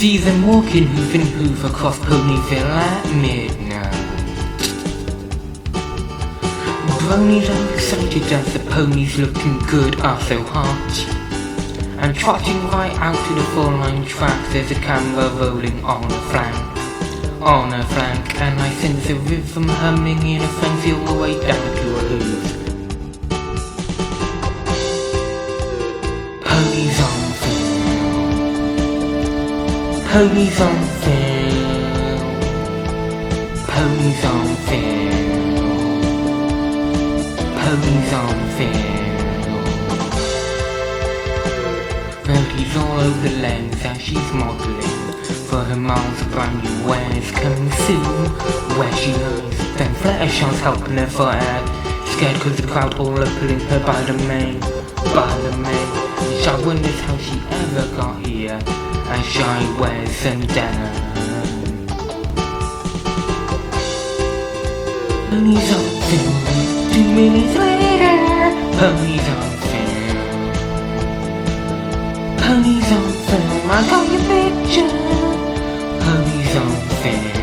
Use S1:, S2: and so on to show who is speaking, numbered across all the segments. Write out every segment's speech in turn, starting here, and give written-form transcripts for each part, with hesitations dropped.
S1: see them walking hoof and hoof across Ponyville at midnight. Bronies are excited as the ponies looking good are so hot. And trotting right out to the four-line track, there's a camera rolling on a flank. On a flank, and I sense a rhythm humming in a frenzy all the way down to a hoof. Ponies on film. Ponies on film. Ponies on film. Ponies on film. Birdie's all over the lens as she's modelling for her mom's brand new wares coming soon. Where she lies, then Fluttershy's helping her for air, scared cause the crowd all are pulling her by the mane. By the mane. Shy wonders how she ever got here as Shy wears some denim. Ponies on film. 2 minutes later, ponies on film. Ponies on film, I got your picture. Ponies on film.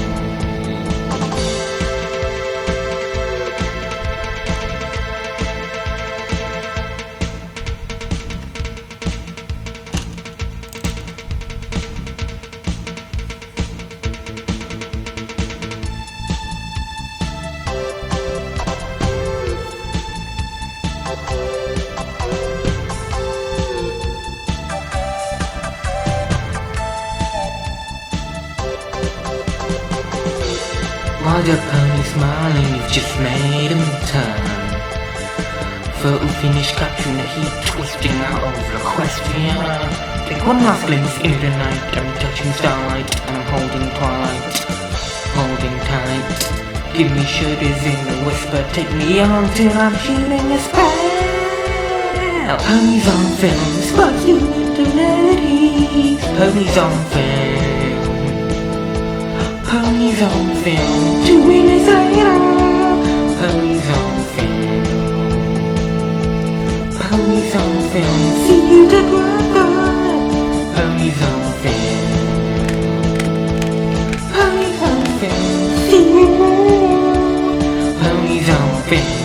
S1: While the pony's smiling, you've just made him turn. For who finished capturing the heat, twisting out of the question. Take one last glimpse into the night, I'm touching starlight, and I'm holding twilight. Holding tight. Give me shudders in the whisper, take me on till I'm feeling a spell. Ponies on film, spot you with the ladies. Ponies on film. Ponies on film, 2 minutes later. Ponies on film. Ponies on film, see you together. Ponies on film. Ponies on film, see you. Ponies on film.